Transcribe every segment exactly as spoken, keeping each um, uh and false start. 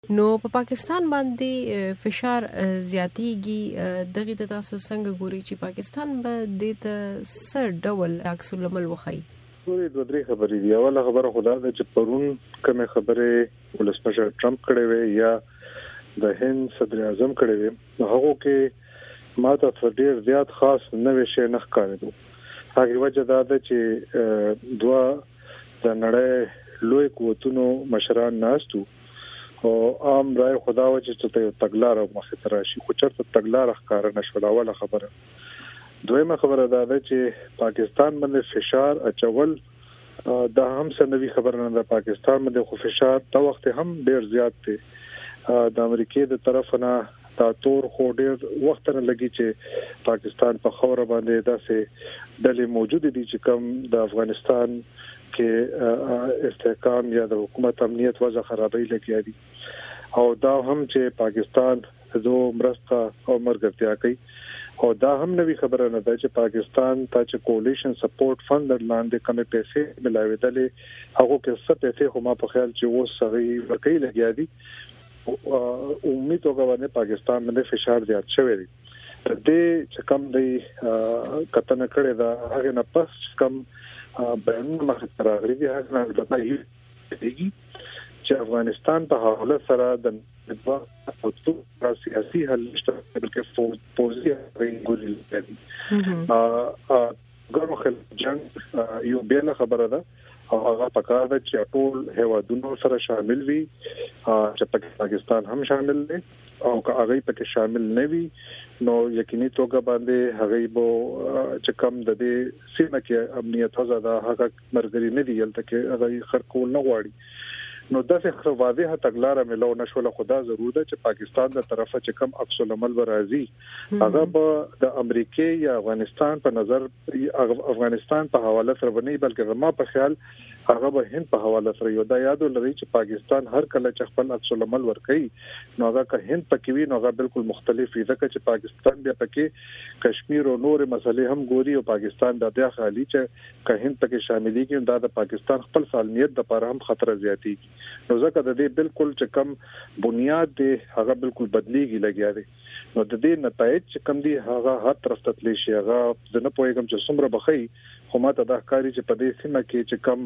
نو په پا پاکستان باندې فشار زیاتېږي، دغه د تاسو څنګه ګوري چې پاکستان به د ته سر ډول عکس العمل وخی؟ ټول د درې خبرې دی. اوله خبره خدا ده چې پرون کومه خبره ولسمشر ټرمپ کړې وي یا د هند صدر اعظم کړې وي، هغه کې ماته تر ډیر زیات خاص نوې شي نه ښکارېدو. هغه وجه دا ده چې دوا د نړۍ لوی قوتونو مشران ناستو او عام راي خدا و چې ته تګلار مخه تراشي، خو چرته تګلار ښکار نشول. اوله خبره. دویمه خبره دا ده چې پاکستان باندې فشار اچول دا هم سنوي خبره نه ده. پاکستان باندې خو فشار دا وخت هم ډیر زیات دی د امریکای د طرف نه. دا تور خو ډیر وخت نه لګي چې پاکستان په خوره باندې داسې ډلې موجود دي چې کوم د افغانستان کې استحکام یا د حکومت امنیت وضع خرابې لګیا دي، او دا هم چې پاکستان زو مرسته او مرګتیا کوي. او دا هم نوی خبره نه ده چې پاکستان ته چې کولیشن سپورټ فند لاندې کومه پیسې ملاوېدلې، هغه کې څه پیسې هم په خیال چې و سغي ورکې لګیا دي. امید وګورئ پاکستان باندې فشار زیات شوی دی. د دې چې کوم دی کتنه کړې ده هغه نه پس کوم بیان مخ تر راغلي دي، هغه نه بتایي چې افغانستان په حواله سره د او سیاسي حل نشته، بلکې پوزي غوړي لري. ا ګورو خل جنگ یو بیل خبره ده او هغه پکار ده چې ټول هیوادونو سره شامل وي، چې پاکستان هم شامل دي، او که هغه پکې شامل نه وي نو یقیني توګه باندې هغه بو چې کم د دې سیمه کې امنیت زده هغه مرګري نه دی یلته کې هغه خرکول نه غواړي. نو داسې واضحه تګلارې ملو نشول. خدا ضرور ده چې پاکستان د طرفه چې کم عکس العمل ورازي هغه به د امریکای یا افغانستان په نظر افغانستان په حواله سره ونی، بلکې زما په خیال هغه به هند په حواله سره یو. دا یاد ولرئ چې پاکستان هر کله چې خپل عکس العمل ورکړي نو هغه که هند پکې وي نو هغه بالکل مختلف وي، ځکه چې پاکستان بیا پکې کشمیر او نور مسلې هم ګوري، او پاکستان د بیا خالي چې که هند پکې شاملي کې دا د پاکستان خپل سالمیت د لپاره هم خطر زیاتېږي. نو ځکه د دې بالکل چې کم بنیاد دی هغه بالکل بدلیږي لګیا دی. نو د دې نتایج چې کم دي هغه هر طرف ته تللی شي. هغه د نه پوهیږم چې څومره بخي، خو ماته دا ښکاري چې په دې سیمه کې چې کم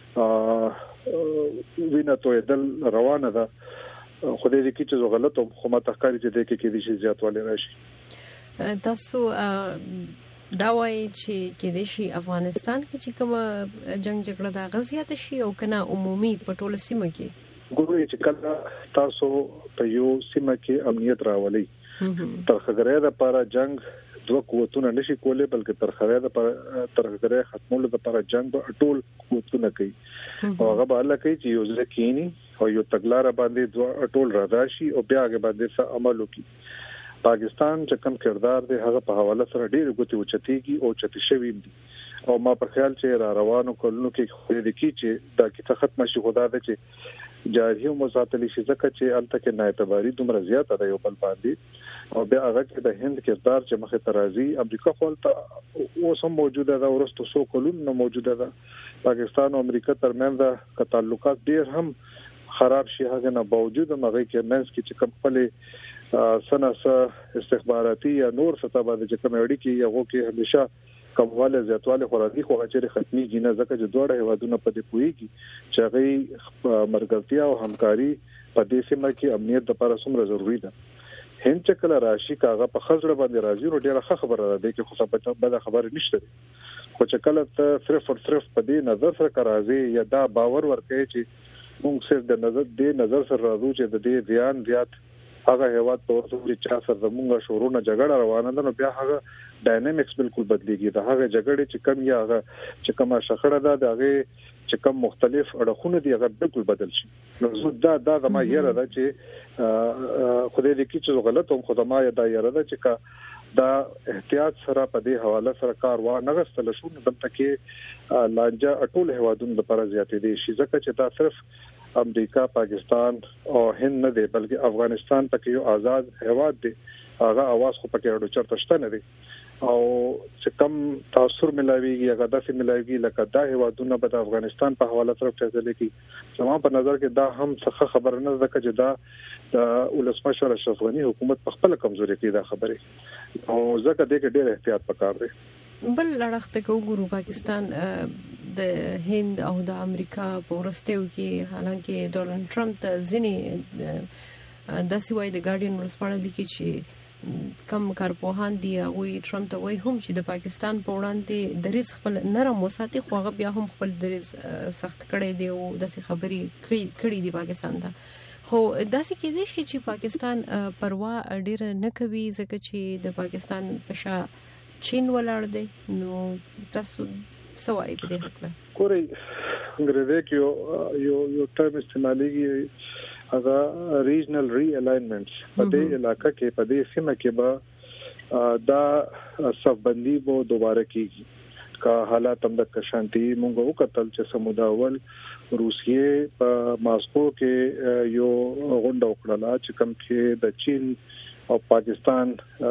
وینه تویدل روانه ده، خو دې کې چې غلط او خو ماته ښکاري چې دې کې کې دي شي زیاتوالی راشي. تاسو دا وایي چې کې د شي افغانستان کې چې کوم جنگ جګړه دا غزيات شي او کنه عمومي په ټوله سیمه کې ګورئ چې کله تاسو په یو سیمه کې امنیت راولي، ترخګرې د لپاره جنگ دوه قوتونه نشي کولای، بلکې ترخګرې د لپاره ترخګرې ختمولو د لپاره جنگ به ټول قوتونه کوي، او هغه به الله کوي چې یو ځکینی او یو تګلار باندې دوه ټول راشي او بیا هغه باندې څه عمل وکړي. پاکستان چې کوم کردار دی هغه په حواله سره ډېر غوتی وچتيږي او چتی شوی دی، او ما په خیال چې را روانو کولونو کې خو دې کی چې دا کیسه ختمه شي. خدا دې چې جاري او مساتلی شي، ځکه چې الته کې نااعتباري دومره زیاته ده یو بل باندې، او بیا هغه کې د هند کردار چې مخه ترازی امریکا خپل اوس هم موجوده ده، ورستو سو کولونو موجوده ده. پاکستان او امریکا ترمنځ تعلقات ډېر هم خراب شي، هغه نه باوجود هغه کې منځ کې چې کوم خپل سناسه استخباراتي یا نور سطح باندې چې کوم اړیکې یو کې همیشه کمواله زیاتواله خورادي خو چې ختمي جنہ ځکه چې دوه هیوادونه په دې پويږي چې هغه مرګرتیا او همکاري په دې سیمه کې امنیت لپاره څومره ضروری ده. هند چې کله راشي کاغه په خزړه باندې راځي نو ډیره ښه خبره ده کې خو څه بده خبره نشته، خو چې کله ته صرف او صرف په دې نظر سره راځي یا دا باور ورکړي چې موږ صرف د نظر دې نظر سره راځو چې د دې ځان زیات هغه هیواد په ورته چې چا سره زموږه شورونه جګړه روانه ده، نو بیا هغه ډاینامیکس بالکل بدليږي. دا هغه جګړې چې کم یا هغه چې کومه شخړه ده دغه چې کوم مختلف اړخونه دي هغه بالکل بدل شي. نو دا دا د ما یره ده چې خدای دې کې چې غلط هم خدای ما دا یره ده چې دا احتیاط سره په دې حواله سره کار و نه غستل شو، نو دمته کې لانجه ټول هیوادونو لپاره زیاتې دي شي، ځکه چې دا صرف امریکا پاکستان او هند نه دی بلکې افغانستان پکې یو آزاد هیواد دی، هغه आवाज خو پکې اړو چرته شته نه دی، او چې کم تاثر ملاويږي هغه داسې ملاويږي لکه دا هیوادونه به د افغانستان په حواله سره فیصله کوي. زموږ په نظر کې دا هم څه خبر نه ده چې دا د ولسمشر اشرف غنی حکومت په خپل کمزوري کې دا خبره او ځکه دې کې ډېر احتیاط پکار دی. بل لړخته کو ګورو پاکستان د هند او د امریکا په ورستیو کې حالانکه ډونالد ټرمپ ته ځینې د سیوای د ګارډین ورسپړل لیکي چې کم کارپوهان دی او ټرمپ ته وایي هم چې د پاکستان په وړاندې دریز خپل نرم وساتي خو هغه بیا هم خپل دریز سخت کړي دی او داسې خبري کړي دی پاکستان ته. خو داسې کې دي چې پاکستان پروا ډیر نه کوي ځکه چې د پاکستان په شا چین ولاړ دی. نو تاسو سوای په دې حق له کوري انګریزي کې یو یو ټرم استعماليږي هغه ریجنل ری الاینمنټس په دې علاقې کې په دې سیمه کې به دا صفبندي وو دوباره کیږي کا حالات هم د شانتي مونږ وکتل چې سموداول روسیې په ماسکو کې یو غونډه وکړه چې کوم کې د چین او پاکستان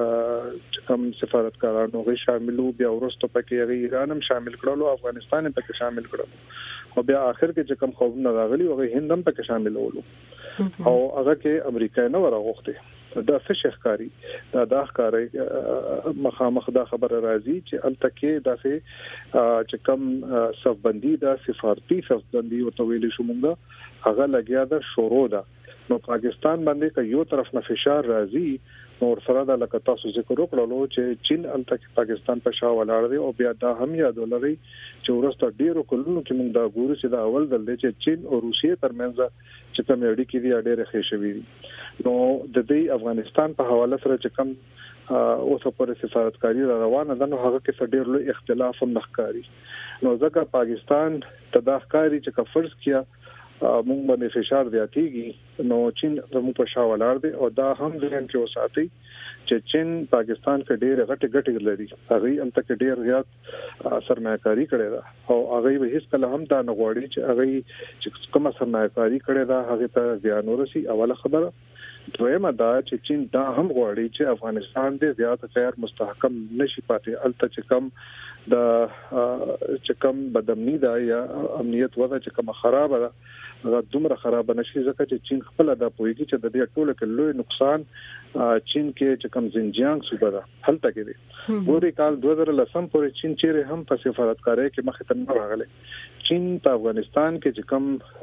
کوم سفارتکارانو غي شاملو بیا ورسته پکې غي ایران هم شامل کړلو افغانستان هم پکې شامل کړلو او بیا اخر کې چې کوم خوبونه راغلي او هند هم پکې شامل ولو او هغه کې امریکا نه ورغوخته دا څه شخکاری دا د ښکارې مخامخ دا خبره راځي چې التکه داسې چې کوم صفبندي دا سفارتي صفبندي او طويل شومنګه هغه لګیا دا شروع ده. نو پاکستان باندې که یو طرف نه فشار راځي نو سره د لکه تاسو ذکر وکړلو چې چین التک پاکستان په شا ولاړ دی او بیا دا هم یاد ولري چې ورسته ډیرو کلونو کې موږ دا ګورو چې دا اول دل دی چې چین او روسیې ترمنځ چې کوم اړیکې دي ډېرې ښې شوې دي. نو د دې افغانستان په حواله سره چې کوم اوسه پر سفارتکاری روانه ده نو هغه کې ډېر لوی اختلاف هم نخکاری. نو ځکه پاکستان تداخکاری چې کفرض کیا موږ باندې فشار دیاتيږي نو چین زموږ په شا ولاړ دی او دا هم ځین کې وساتي چې چین پاکستان کې ډېر غټ غټ لري هغه هم تک ډېر زیات سرمایه‌کاری کړي دا او هغه به هیڅ کله هم دا نه غواړي چې هغه چې کومه سرمایه‌کاری کړي دا هغه ته زیان ورسي. اوله خبره دویمه دا چې چین دا هم غواړي چې افغانستان دې زیات غیر مستحکم نشي پاتې الته چې کم د چې کم بدامنی دا یا امنیت وضع چې کم خراب ده هغه دومره خراب نشي ځکه چې چین خپل دا پويږي چې د دې ټولو کې لوی نقصان چین کې چې کم زنجیانګ صوبه ده هلته کې دي. ګوري کال دوه هزار لسم پورې چین چیرې هم په سفارتکارۍ کې مخه ته نه راغله. چین په افغانستان کې چې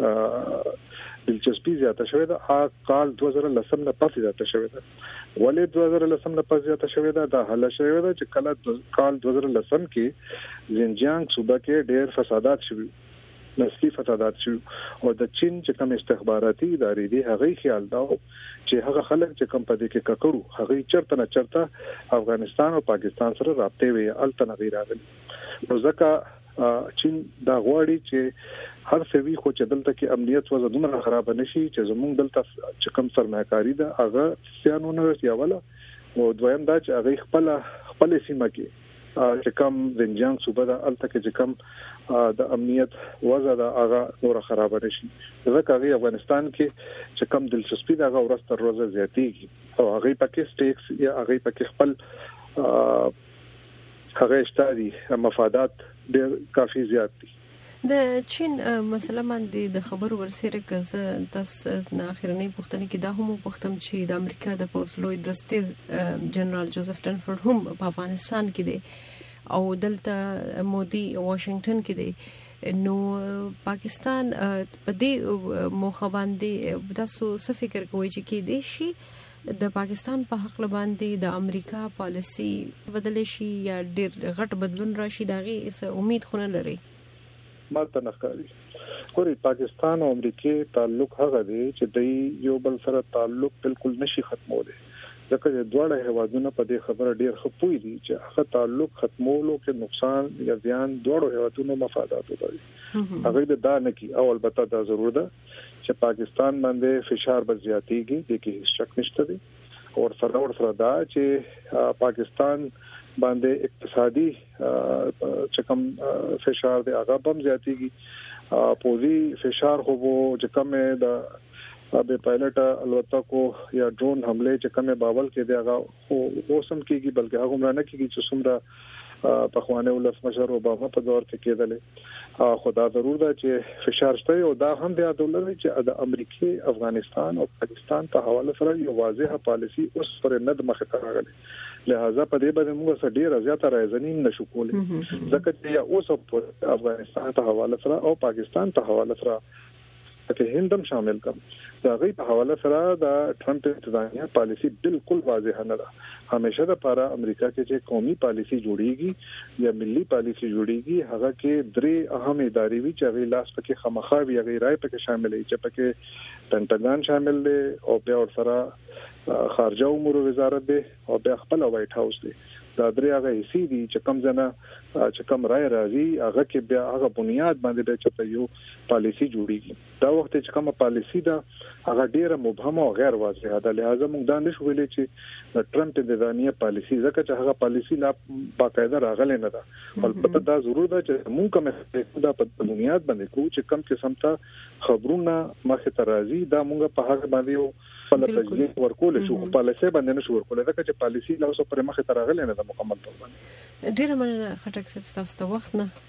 کم دلچسپي زیاته شوې ده هغه کال دوه هزار لسم نه پاتې زیاته شوې ده. ولې دوه هزار لسم نه پاتې زیاته شوې ده دا حل شوې ده چې کله کال دوه هزار لسم کې زنجیانګ صوبه کې ډېر فسادات شوي نسلی فسادات شو او د چین چې کوم استخباراتي ادارې دي هغه خیال دا چې هغه خلک چې کوم په دې کې ککړو هغه چرته نه چرته افغانستان او پاکستان سره رابطه وي الته نه راغلي. نو ځکه چین دا غواړي چې هر څه وی خو چې دلته کې امنیت وضع دومره خراب نشي چې زموږ دلته چې کوم سرمایه‌کاري ده هغه سیانونه یاوله او دویم دا چې هغه خپل خپل سیمه کې چې کوم زنجیانګ صوبه ده الته کې چې کوم د امنیت وضع ده هغه نور خراب نشي. ځکه هغه افغانستان کې چې کوم دلچسپي ده هغه ورځ تر ورځې زیاتېږي او هغه پکې سټیکس یا هغه پکې خپل هغه اشتاري مفادات ډېر کافي زیات دي. د چین مسله باندې د خبرو ورسره کزه تاسو نه اخرنۍ پوښتنه کې دا هم پوښتم چې د امریکا د پوزلوی درستیز جنرال جوزف ټنفورد هم په افغانستان کې دی او دلته مودي واشنگټن کې دی. نو پاکستان په دې موخه باندې تاسو څه فکر کوئ چې کې دی شي د پاکستان په حق باندې د امریکا پالیسی بدل شي یا ډېر غټ بدلون راشي دغه څه امید خونه لري؟ مالته نخکاری ګوري پاکستان او امریکای تعلق هغه دی چې د یو بل سره تعلق بالکل نشي ختموله ځکه چې دواړه هیوادونه په دې خبره ډیر خپوي دي چې هغه تعلق ختمولو کې نقصان یا زیان دواړو هیوادونو مفادات لري. هغه د دا نه کی او البته دا ضرور ده چې پاکستان باندې فشار به زیاتېږي د کې شک نشته دي او سره ور سره دا چې پاکستان باندې اقتصادي چې کوم فشار دی هغه هم زیاتېږي. پوزي فشار خو چې کوم د به پایلټ الوتکو یا ډرون حمله چې کومه باول کې دی هغه اوسم کېږي بلکې هغه مرانه کېږي چې څومره په خوانه ولسمشر اوباما په دور کې کېدل خدا ضرور ده چې فشار شته او دا هم د دولت چې د امریکای افغانستان او پاکستان په حواله سره یو واضحه پالیسی اوس پر نه د مخه راغلي لہذا په دې باندې موږ سره ډیر زیاته راځنین نشو کولای ځکه چې اوس په افغانستان په حواله سره او پاکستان په حواله سره چې هندم شامل کم دا غي په حواله سره د ټرمپ انتظامیه پالیسی بالکل واضح نه ده همیشه د لپاره امریکا کې چې قومي پالیسی جوړیږي یا ملي پالیسی جوړیږي هغه کې درې اهم ادارې وي چې غي لاس پکې خمخا وي غي راي پکې شامل دي چې پکې پینټاګان شامل دي او بیا ور سره خارجه امور وزارت دی او بیا خپل وایټ هاوس دی دا درې هغه هيسي دي چې کم ځنه چې کم رائے راځي هغه کې بیا هغه بنیاد باندې چې په یو پالیسی جوړیږي دا وخت چې کومه پالیسی دا هغه ډیره مبهمه او غیر واضحه ده لہذا موږ دا نشو ویلې چې ټرمپ د دانیه پالیسی ځکه چې هغه پالیسی لا باقاعده راغله نه ده البته دا ضرور ده چې موږ کومه دا په بنیاد باندې کوو چې کم قسم ته خبرونه مخه ته راځي دا موږ په هغه باندې په تجزیه ورکول شو پالیسي باندې نشو ورکول دا چې پالیسی لا اوس پر مخه ته راغله نه ده مکمل تور باندې ډیره مننه خټک صاحب تاسو ته وخت نه